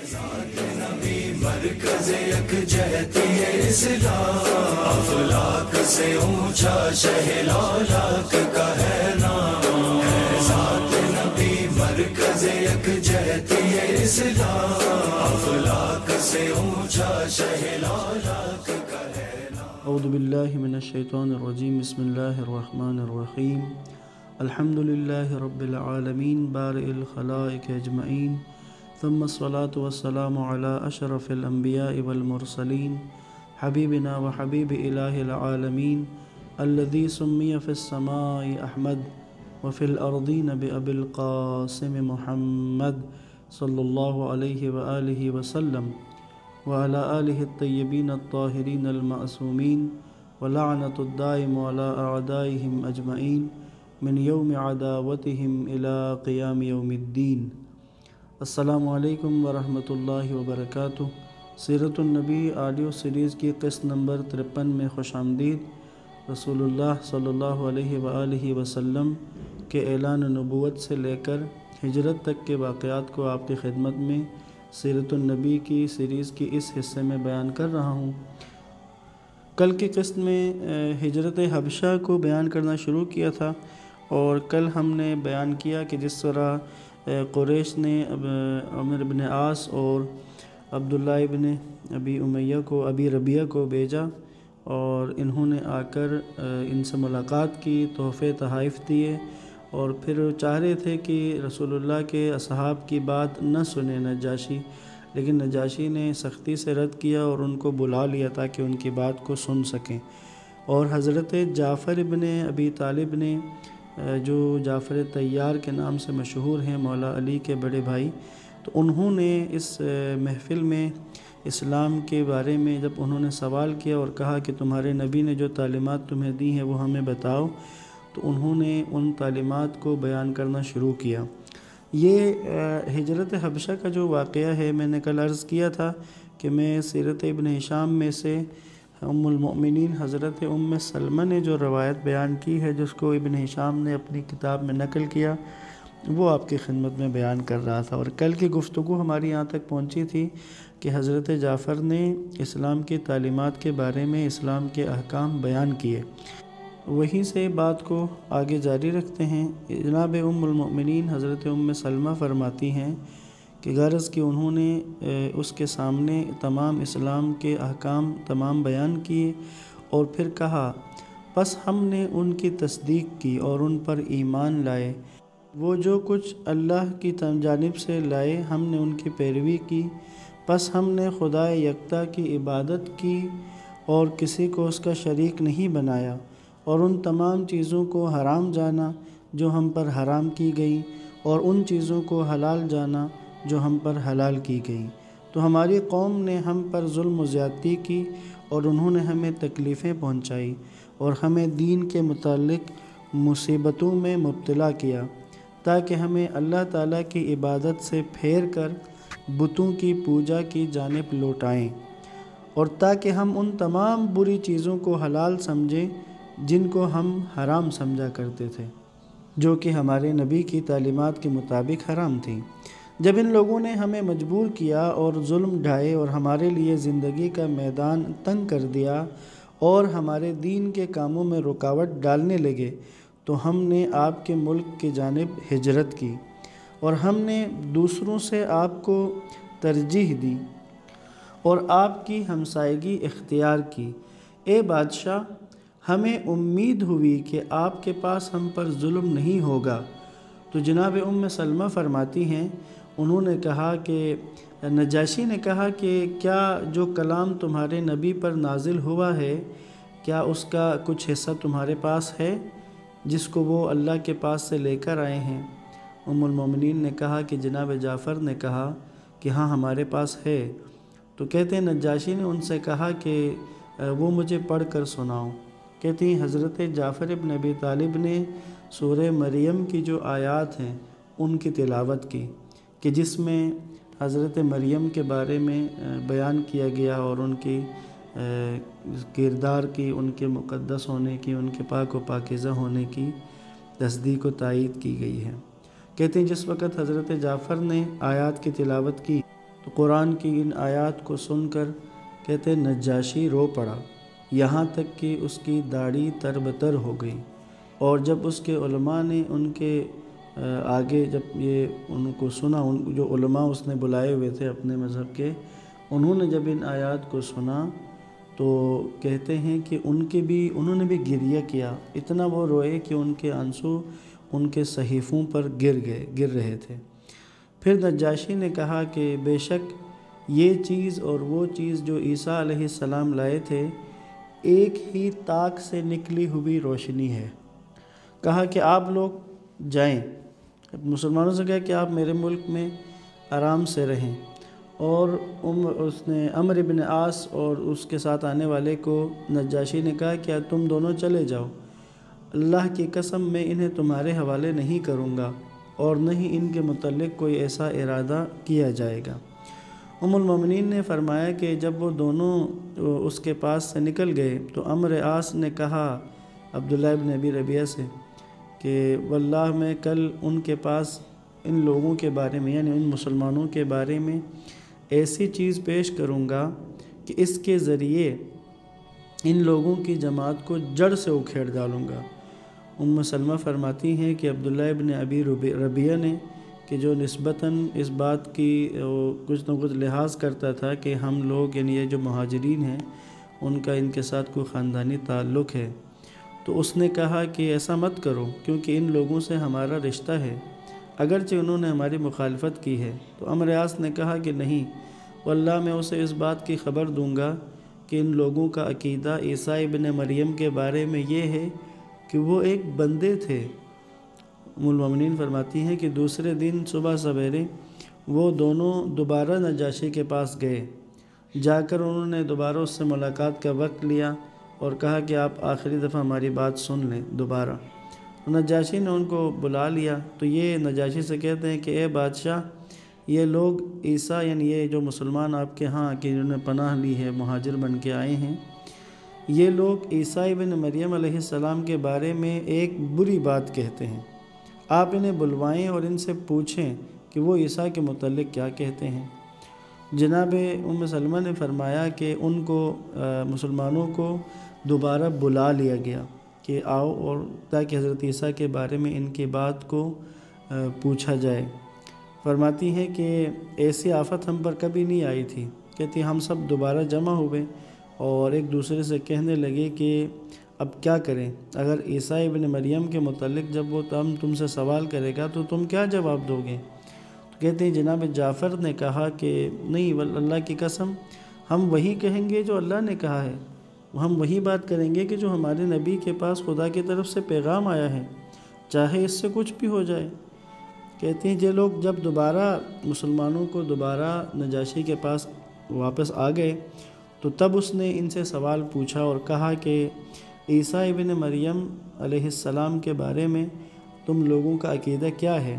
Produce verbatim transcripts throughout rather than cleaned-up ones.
ذات نبی مرکز یکجہتی اسلام، افلاک سے اونچا شہ لالاک کا ہے نام، ہے ذات نبی مرکز یکجہتی اسلام، افلاک سے اونچا شہ لالاک کا ہے نام۔ اعوذ باللہ من الشیطان الرجیم، بسم اللہ الرحمن الرحیم، الحمد للہ رب العالمین بارئ الخلائق اجمعین، ثم الصلاة والسلام علی اشرف الانبیاء والمرسلین، حبیبنا و حبیب الہ العالمین، الذی سمی فی السماء احمد وفی الارضین بأبی القاسم محمد صلی اللہ علیہ وآلہ وسلم، وعلى آلہ الطیبین الطاہرین المعصومین، ولعنۃ الدائم علی اعدائہم اجمعین من یوم عداوتہم الی قیام یوم الدین۔ السلام علیکم ورحمۃ اللہ وبرکاتہ۔ سیرت النبی آڈیو سیریز کی قسط نمبر ترپن میں خوش آمدید۔ رسول اللہ صلی اللہ علیہ وآلہ وسلم کے اعلان نبوت سے لے کر ہجرت تک کے واقعات کو آپ کی خدمت میں سیرت النبی کی سیریز کی اس حصے میں بیان کر رہا ہوں۔ کل کی قسط میں ہجرت حبشہ کو بیان کرنا شروع کیا تھا، اور کل ہم نے بیان کیا کہ جس طرح قریش نے عمر بن عاص اور عبداللہ ابن ابی امیہ کو ابی ربیعہ کو بھیجا، اور انہوں نے آ کر ان سے ملاقات کی، تحفے تحائف دیے، اور پھر چاہ رہے تھے کہ رسول اللہ کے اصحاب کی بات نہ سنے نجاشی، لیکن نجاشی نے سختی سے رد کیا اور ان کو بلا لیا تاکہ ان کی بات کو سن سکیں۔ اور حضرت جعفر ابن ابی طالب نے، جو جعفر طیار کے نام سے مشہور ہیں، مولا علی کے بڑے بھائی، تو انہوں نے اس محفل میں اسلام کے بارے میں جب انہوں نے سوال کیا اور کہا کہ تمہارے نبی نے جو تعلیمات تمہیں دی ہیں وہ ہمیں بتاؤ، تو انہوں نے ان تعلیمات کو بیان کرنا شروع کیا۔ یہ ہجرت حبشہ کا جو واقعہ ہے، میں نے کل عرض کیا تھا کہ میں سیرت ابن ہشام میں سے ام المؤمنین حضرت ام سلمہ نے جو روایت بیان کی ہے، جس کو ابن ہشام نے اپنی کتاب میں نقل کیا، وہ آپ کی خدمت میں بیان کر رہا تھا۔ اور کل کی گفتگو ہماری یہاں تک پہنچی تھی کہ حضرت جعفر نے اسلام کی تعلیمات کے بارے میں اسلام کے احکام بیان کیے۔ وہیں سے بات کو آگے جاری رکھتے ہیں۔ جناب ام المؤمنین حضرت ام سلمہ فرماتی ہیں کہ غرض کہ انہوں نے اس کے سامنے تمام اسلام کے احکام تمام بیان کیے، اور پھر کہا، پس ہم نے ان کی تصدیق کی اور ان پر ایمان لائے، وہ جو کچھ اللہ کی جانب سے لائے ہم نے ان کی پیروی کی، پس ہم نے خدا یکتا کی عبادت کی اور کسی کو اس کا شریک نہیں بنایا، اور ان تمام چیزوں کو حرام جانا جو ہم پر حرام کی گئی، اور ان چیزوں کو حلال جانا جو ہم پر حلال کی گئی۔ تو ہماری قوم نے ہم پر ظلم و زیادتی کی، اور انہوں نے ہمیں تکلیفیں پہنچائی اور ہمیں دین کے متعلق مصیبتوں میں مبتلا کیا، تاکہ ہمیں اللہ تعالیٰ کی عبادت سے پھیر کر بتوں کی پوجا کی جانب لوٹائیں، اور تاکہ ہم ان تمام بری چیزوں کو حلال سمجھیں جن کو ہم حرام سمجھا کرتے تھے، جو کہ ہمارے نبی کی تعلیمات کے مطابق حرام تھیں۔ جب ان لوگوں نے ہمیں مجبور کیا اور ظلم ڈھائے اور ہمارے لیے زندگی کا میدان تنگ کر دیا اور ہمارے دین کے کاموں میں رکاوٹ ڈالنے لگے، تو ہم نے آپ کے ملک کی جانب ہجرت کی، اور ہم نے دوسروں سے آپ کو ترجیح دی اور آپ کی ہمسائیگی اختیار کی۔ اے بادشاہ، ہمیں امید ہوئی کہ آپ کے پاس ہم پر ظلم نہیں ہوگا۔ تو جناب ام سلمہ فرماتی ہیں، انہوں نے کہا کہ نجاشی نے کہا کہ کیا جو کلام تمہارے نبی پر نازل ہوا ہے، کیا اس کا کچھ حصہ تمہارے پاس ہے جس کو وہ اللہ کے پاس سے لے کر آئے ہیں؟ ام المومنین نے کہا کہ جناب جعفر نے کہا کہ ہاں ہمارے پاس ہے۔ تو کہتے ہیں نجاشی نے ان سے کہا کہ وہ مجھے پڑھ کر سناؤ۔ کہتی ہیں حضرت جعفر ابن ابی طالب نے سورہ مریم کی جو آیات ہیں ان کی تلاوت کی، کہ جس میں حضرت مریم کے بارے میں بیان کیا گیا اور ان کی کردار کی، ان کے مقدس ہونے کی، ان کے پاک و پاکیزہ ہونے کی تصدیق و تائید کی گئی ہے۔ کہتے ہیں جس وقت حضرت جعفر نے آیات کی تلاوت کی تو قرآن کی ان آیات کو سن کر کہتے نجاشی رو پڑا، یہاں تک کہ اس کی داڑھی تر بتر ہو گئی۔ اور جب اس کے علماء نے ان کے آگے جب یہ ان کو سنا، ان جو علماء اس نے بلائے ہوئے تھے اپنے مذہب کے، انہوں نے جب ان آیات کو سنا تو کہتے ہیں کہ ان کے بھی انہوں نے بھی گریہ کیا، اتنا وہ روئے کہ ان کے آنسو ان کے صحیفوں پر گر گئے گر رہے تھے۔ پھر نجاشی نے کہا کہ بے شک یہ چیز اور وہ چیز جو عیسیٰ علیہ السلام لائے تھے ایک ہی طاق سے نکلی ہوئی روشنی ہے۔ کہا کہ آپ لوگ جائیں، مسلمانوں سے کہا کہ آپ میرے ملک میں آرام سے رہیں، اور اس نے عمرو بن عاص اور اس کے ساتھ آنے والے کو نجاشی نے کہا کہ تم دونوں چلے جاؤ، اللہ کی قسم میں انہیں تمہارے حوالے نہیں کروں گا اور نہ ہی ان کے متعلق کوئی ایسا ارادہ کیا جائے گا۔ ام المومنین نے فرمایا کہ جب وہ دونوں اس کے پاس سے نکل گئے تو عمرو عاص نے کہا عبداللہ ابن ابی ربیعہ سے کہ واللہ میں کل ان کے پاس ان لوگوں کے بارے میں یعنی ان مسلمانوں کے بارے میں ایسی چیز پیش کروں گا کہ اس کے ذریعے ان لوگوں کی جماعت کو جڑ سے اکھیڑ ڈالوں گا۔ ام سلمہ فرماتی ہیں کہ عبداللہ ابن ابی ربیعہ نے کہ جو نسبتاً اس بات کی کچھ نہ کچھ لحاظ کرتا تھا کہ ہم لوگ یعنی یہ جو مہاجرین ہیں ان کا ان کے ساتھ کوئی خاندانی تعلق ہے، تو اس نے کہا کہ ایسا مت کرو کیونکہ ان لوگوں سے ہمارا رشتہ ہے، اگرچہ انہوں نے ہماری مخالفت کی ہے۔ تو عمرو عاص نے کہا کہ نہیں، واللہ میں اسے اس بات کی خبر دوں گا کہ ان لوگوں کا عقیدہ عیسیٰ ابن مریم کے بارے میں یہ ہے کہ وہ ایک بندے تھے۔ ام المومنین فرماتی ہیں کہ دوسرے دن صبح سویرے وہ دونوں دوبارہ نجاشی کے پاس گئے، جا کر انہوں نے دوبارہ اس سے ملاقات کا وقت لیا اور کہا کہ آپ آخری دفعہ ہماری بات سن لیں دوبارہ۔ نجاشی نے ان کو بلا لیا تو یہ نجاشی سے کہتے ہیں کہ اے بادشاہ، یہ لوگ عیسیٰ یعنی یہ جو مسلمان آپ کے ہاں کہ جنہوں نے پناہ لی ہے مہاجر بن کے آئے ہیں، یہ لوگ عیسیٰ ابن مریم علیہ السلام کے بارے میں ایک بری بات کہتے ہیں، آپ انہیں بلوائیں اور ان سے پوچھیں کہ وہ عیسیٰ کے متعلق کیا کہتے ہیں۔ جناب ام سلمہ نے فرمایا کہ ان کو مسلمانوں کو دوبارہ بلا لیا گیا کہ آؤ اور تاکہ حضرت عیسیٰ کے بارے میں ان کی بات کو پوچھا جائے۔ فرماتی ہیں کہ ایسی آفت ہم پر کبھی نہیں آئی تھی، کہتی ہم سب دوبارہ جمع ہوئے اور ایک دوسرے سے کہنے لگے کہ اب کیا کریں، اگر عیسیٰ ابن مریم کے متعلق جب وہ تم تم سے سوال کرے گا تو تم کیا جواب دو گے؟ تو کہتے ہیں جناب جعفر نے کہا کہ نہیں، اللہ کی قسم ہم وہی کہیں گے جو اللہ نے کہا ہے، ہم وہی بات کریں گے کہ جو ہمارے نبی کے پاس خدا کی طرف سے پیغام آیا ہے، چاہے اس سے کچھ بھی ہو جائے۔ کہتے ہیں یہ لوگ جب دوبارہ مسلمانوں کو دوبارہ نجاشی کے پاس واپس آ گئے تو تب اس نے ان سے سوال پوچھا اور کہا کہ عیسیٰ ابن مریم علیہ السلام کے بارے میں تم لوگوں کا عقیدہ کیا ہے؟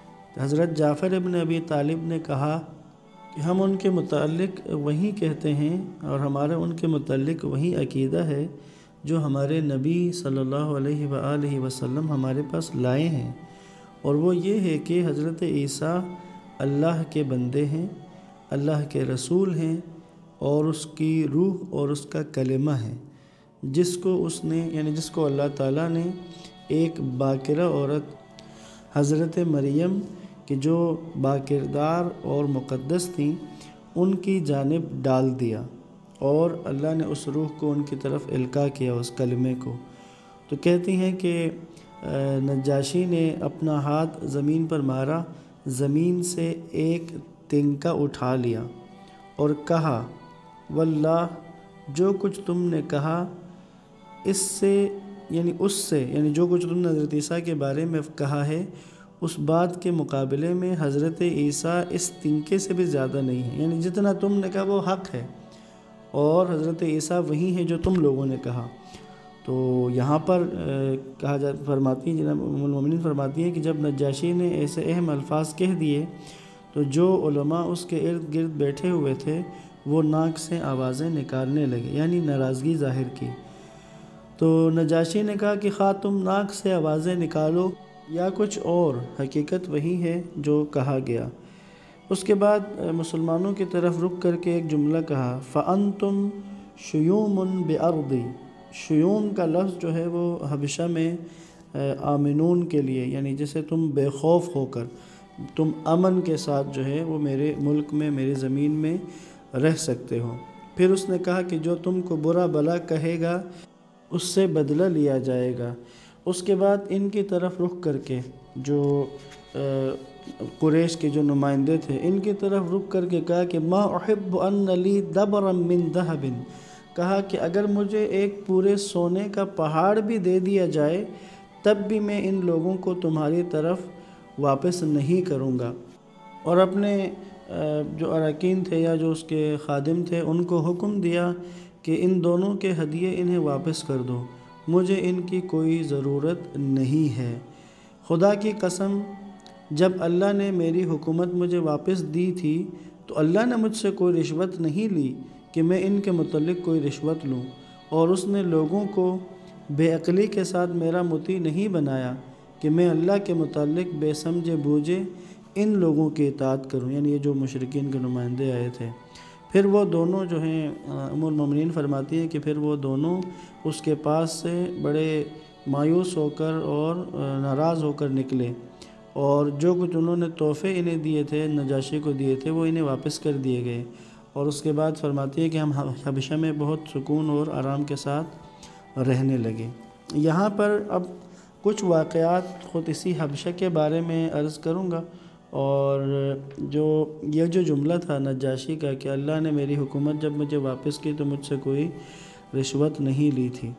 حضرت جعفر ابن ابی طالب نے کہا کہ ہم ان کے متعلق وہی کہتے ہیں اور ہمارا ان کے متعلق وہی عقیدہ ہے جو ہمارے نبی صلی اللہ علیہ وآلہ وسلم ہمارے پاس لائے ہیں، اور وہ یہ ہے کہ حضرت عیسیٰ اللہ کے بندے ہیں، اللہ کے رسول ہیں اور اس کی روح اور اس کا کلمہ ہے، جس کو اس نے یعنی جس کو اللہ تعالیٰ نے ایک باکرہ عورت حضرت مریم کہ جو باکردار اور مقدس تھیں ان کی جانب ڈال دیا، اور اللہ نے اس روح کو ان کی طرف القاء کیا، اس کلمے کو۔ تو کہتی ہیں کہ نجاشی نے اپنا ہاتھ زمین پر مارا، زمین سے ایک تنکا اٹھا لیا اور کہا واللہ جو کچھ تم نے کہا اس سے یعنی اس سے یعنی جو کچھ تم نے حضرت عیسیٰ کے بارے میں کہا ہے اس بات کے مقابلے میں حضرت عیسیٰ اس تنکے سے بھی زیادہ نہیں ہے، یعنی جتنا تم نے کہا وہ حق ہے اور حضرت عیسیٰ وہی ہیں جو تم لوگوں نے کہا۔ تو یہاں پر کہا جا فرماتی ہیں جناب ام المومنین فرماتی ہیں کہ جب نجاشی نے ایسے اہم الفاظ کہہ دیے تو جو علماء اس کے ارد گرد بیٹھے ہوئے تھے وہ ناک سے آوازیں نکالنے لگے، یعنی ناراضگی ظاہر کی۔ تو نجاشی نے کہا کہ خواہ تم ناک سے آوازیں نکالو یا کچھ اور، حقیقت وہی ہے جو کہا گیا۔ اس کے بعد مسلمانوں کی طرف رک کر کے ایک جملہ کہا، فَأَنْتُمْ شُيُومٌ بِأَرْضِ۔ شیوم کا لفظ جو ہے وہ حبشہ میں آمنون کے لیے، یعنی جیسے تم بے خوف ہو کر، تم امن کے ساتھ جو ہے وہ میرے ملک میں، میری زمین میں رہ سکتے ہو۔ پھر اس نے کہا کہ جو تم کو برا بلا کہے گا اس سے بدلہ لیا جائے گا۔ اس کے بعد ان کی طرف رخ کر کے جو قریش کے جو نمائندے تھے ان کی طرف رخ کر کے کہا کہ ما احب ان لی دبرا من ذہب، کہا کہ اگر مجھے ایک پورے سونے کا پہاڑ بھی دے دیا جائے تب بھی میں ان لوگوں کو تمہاری طرف واپس نہیں کروں گا۔ اور اپنے جو اراکین تھے یا جو اس کے خادم تھے ان کو حکم دیا کہ ان دونوں کے ہدیے انہیں واپس کر دو، مجھے ان کی کوئی ضرورت نہیں ہے۔ خدا کی قسم، جب اللہ نے میری حکومت مجھے واپس دی تھی تو اللہ نے مجھ سے کوئی رشوت نہیں لی کہ میں ان کے متعلق کوئی رشوت لوں، اور اس نے لوگوں کو بے عقلی کے ساتھ میرا مطیع نہیں بنایا کہ میں اللہ کے متعلق بے سمجھے بوجھے ان لوگوں کی اطاعت کروں، یعنی یہ جو مشرکین کے نمائندے آئے تھے۔ پھر وہ دونوں جو ہیں ام المومنین فرماتی ہیں کہ پھر وہ دونوں اس کے پاس سے بڑے مایوس ہو کر اور ناراض ہو کر نکلے، اور جو کچھ انہوں نے تحفے انہیں دیے تھے، نجاشی کو دیے تھے، وہ انہیں واپس کر دیے گئے۔ اور اس کے بعد فرماتی ہے کہ ہم حبشہ میں بہت سکون اور آرام کے ساتھ رہنے لگے۔ یہاں پر اب کچھ واقعات خود اسی حبشہ کے بارے میں عرض کروں گا، اور جو یہ جو جملہ تھا نجاشی کا کہ اللہ نے میری حکومت جب مجھے واپس کی تو مجھ سے کوئی رشوت نہیں لی تھی،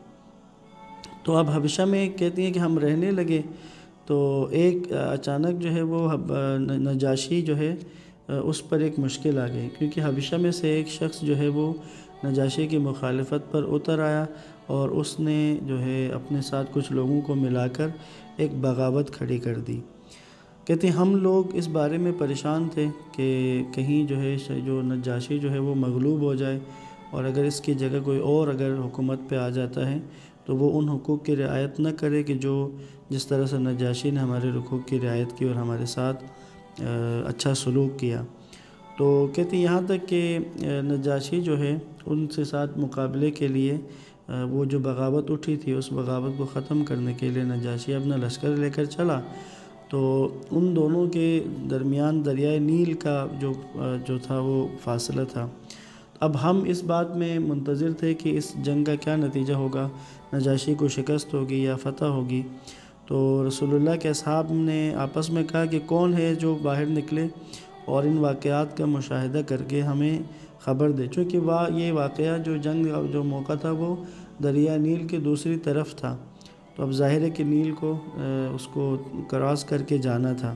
تو اب حبشہ میں کہتی ہیں کہ ہم رہنے لگے تو ایک اچانک جو ہے وہ نجاشی جو ہے اس پر ایک مشکل آ گئی، کیونکہ حبشہ میں سے ایک شخص جو ہے وہ نجاشی کی مخالفت پر اتر آیا اور اس نے جو ہے اپنے ساتھ کچھ لوگوں کو ملا کر ایک بغاوت کھڑی کر دی۔ کہتے ہیں ہم لوگ اس بارے میں پریشان تھے کہ کہیں جو ہے جو نجاشی جو ہے وہ مغلوب ہو جائے، اور اگر اس کی جگہ کوئی اور اگر حکومت پہ آ جاتا ہے تو وہ ان حقوق کی رعایت نہ کرے کہ جو جس طرح سے نجاشی نے ہمارے حقوق کی رعایت کی اور ہمارے ساتھ اچھا سلوک کیا۔ تو کہتے ہیں یہاں تک کہ نجاشی جو ہے ان سے ساتھ مقابلے کے لیے وہ جو بغاوت اٹھی تھی اس بغاوت کو ختم کرنے کے لیے نجاشی اپنا لشکر لے کر چلا، تو ان دونوں کے درمیان دریائے نیل کا جو جو تھا وہ فاصلہ تھا۔ اب ہم اس بات میں منتظر تھے کہ اس جنگ کا کیا نتیجہ ہوگا، نجاشی کو شکست ہوگی یا فتح ہوگی۔ تو رسول اللہ کے اصحاب نے آپس میں کہا کہ کون ہے جو باہر نکلے اور ان واقعات کا مشاہدہ کر کے ہمیں خبر دے، چونکہ وا یہ واقعہ جو جنگ جو موقع تھا وہ دریا نیل کے دوسری طرف تھا، تو اب ظاہر ہے کہ نیل کو اس کو کراس کر کے جانا تھا۔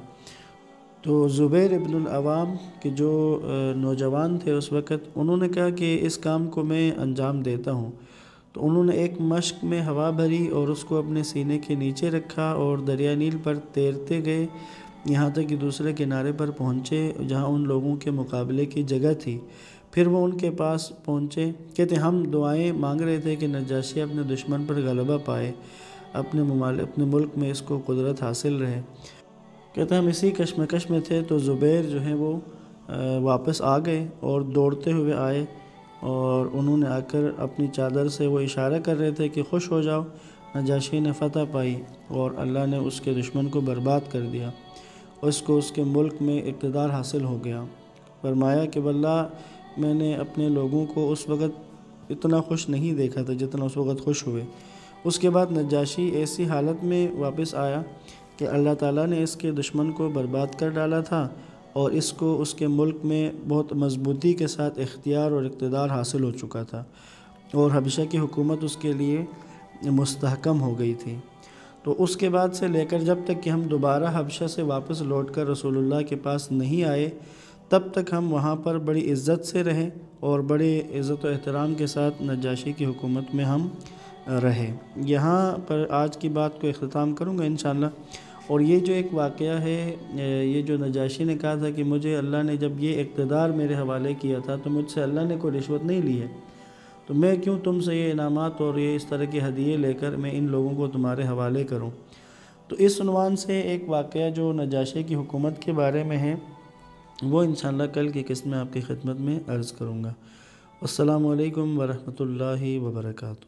تو زبیر ابن العوام کے جو نوجوان تھے اس وقت، انہوں نے کہا کہ اس کام کو میں انجام دیتا ہوں، تو انہوں نے ایک مشک میں ہوا بھری اور اس کو اپنے سینے کے نیچے رکھا اور دریا نیل پر تیرتے گئے یہاں تک کہ دوسرے کنارے پر پہنچے جہاں ان لوگوں کے مقابلے کی جگہ تھی۔ پھر وہ ان کے پاس پہنچے، کہتے ہم دعائیں مانگ رہے تھے کہ نجاشی اپنے دشمن پر غلبہ پائے، اپنے ممالک اپنے ملک میں اس کو قدرت حاصل رہے۔ کہتے ہم اسی کشمکش میں تھے تو زبیر جو ہیں وہ واپس آ گئے اور دوڑتے ہوئے آئے، اور انہوں نے آ کر اپنی چادر سے وہ اشارہ کر رہے تھے کہ خوش ہو جاؤ، نجاشی نے فتح پائی اور اللہ نے اس کے دشمن کو برباد کر دیا، اس کو اس کے ملک میں اقتدار حاصل ہو گیا۔ فرمایا کہ واللہ میں نے اپنے لوگوں کو اس وقت اتنا خوش نہیں دیکھا تھا جتنا اس وقت خوش ہوئے۔ اس کے بعد نجاشی ایسی حالت میں واپس آیا کہ اللہ تعالیٰ نے اس کے دشمن کو برباد کر ڈالا تھا اور اس کو اس کے ملک میں بہت مضبوطی کے ساتھ اختیار اور اقتدار حاصل ہو چکا تھا، اور حبشہ کی حکومت اس کے لیے مستحکم ہو گئی تھی۔ تو اس کے بعد سے لے کر جب تک کہ ہم دوبارہ حبشہ سے واپس لوٹ کر رسول اللہ کے پاس نہیں آئے، تب تک ہم وہاں پر بڑی عزت سے رہے اور بڑے عزت و احترام کے ساتھ نجاشی کی حکومت میں ہم رہے۔ یہاں پر آج کی بات کو اختتام کروں گا انشاءاللہ۔ اور یہ جو ایک واقعہ ہے، یہ جو نجاشی نے کہا تھا کہ مجھے اللہ نے جب یہ اقتدار میرے حوالے کیا تھا تو مجھ سے اللہ نے کوئی رشوت نہیں لی ہے، تو میں کیوں تم سے یہ انعامات اور یہ اس طرح کے ہدیے لے کر میں ان لوگوں کو تمہارے حوالے کروں۔ تو اس عنوان سے ایک واقعہ جو نجاشی کی حکومت کے بارے میں ہے وہ انشاءاللہ کل کی قسط میں آپ کی خدمت میں عرض کروں گا۔ السلام علیکم ورحمۃ اللہ وبرکاتہ۔